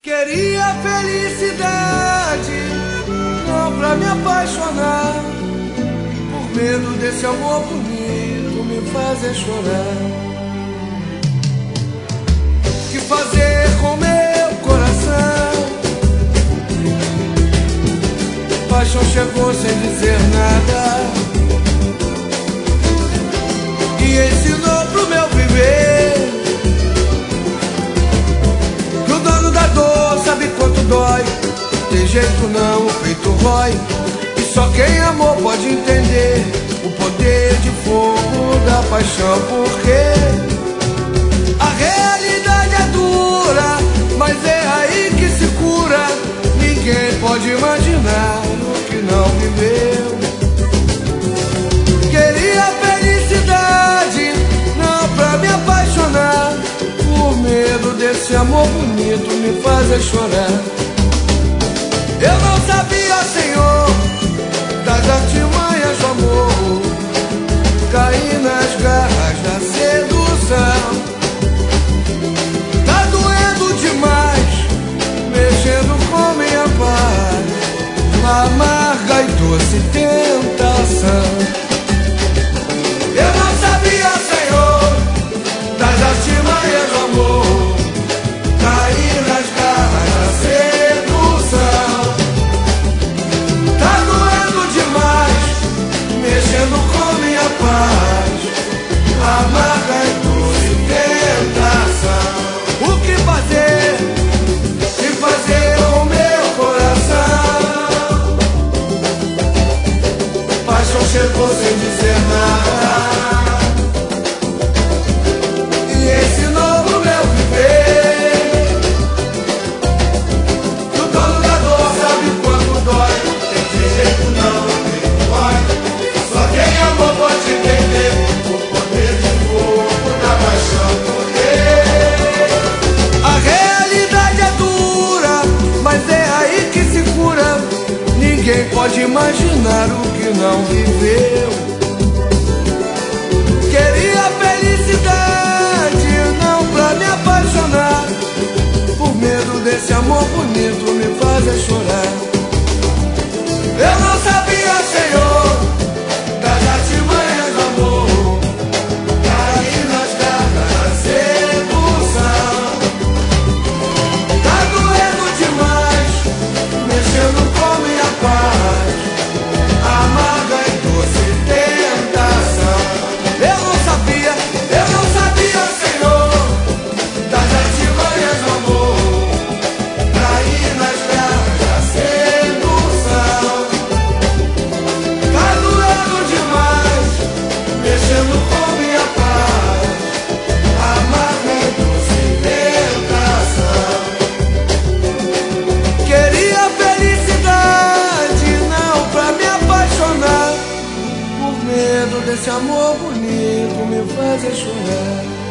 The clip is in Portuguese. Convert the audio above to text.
Queria felicidade, não pra me apaixonar. Por medo desse amor bonito me fazer chorar. Que fazer com meu coração? Paixão chegou sem dizer nada e ensinou pro meu viver que o dono da dor sabe quanto dói. Tem jeito não, o peito rói, e só quem amou pode entender o poder de fogo da paixão. Porque a realidade é dura, mas é aí que se cura. Ninguém pode imaginar o que não viveu. Queria felicidade, não pra me apaixonar. Por medo desse amor bonito me fazer chorar. Eu não sabia, Senhor, das artimanhas do amor. Caí nas garras da sedução. Tá doendo demais, mexendo com minha paz, amarga e doce tentação. Eu não sabia, Senhor, das artimanhas do amor. Caí nas garras da sedução. Tá doendo demais, mexendo com minha paz, amarga e doce tentação. O que fazer? Que fazer com meu coração? Paixão chegou sem dizer nada e ensinou pro meu viver que o dono da dor sabe quanto dói. Tem jeito não, tem dói. Só quem amou pode entender o poder de fogo da paixão. Porque a realidade é dura, mas é aí que se cura. Ninguém pode imaginar o que não viveu. Queria felicidade, não pra me apaixonar. Por medo desse amor bonito me fazer chorar. Eu não sabia, Senhor, das artimanhas do amor. Caí nas garras da sedução. Tá doendo demais, mexendo com minha paz, amarga e doce tentação. Eu não sabia, Senhor, das artimanhas do amor. Caí nas garras da sedução. Tá doendo demais, mexendo com minha paz, amarga e doce tentação. Queria felicidade, não pra me apaixonar. Por medo desse amor bonito me fazer chorar.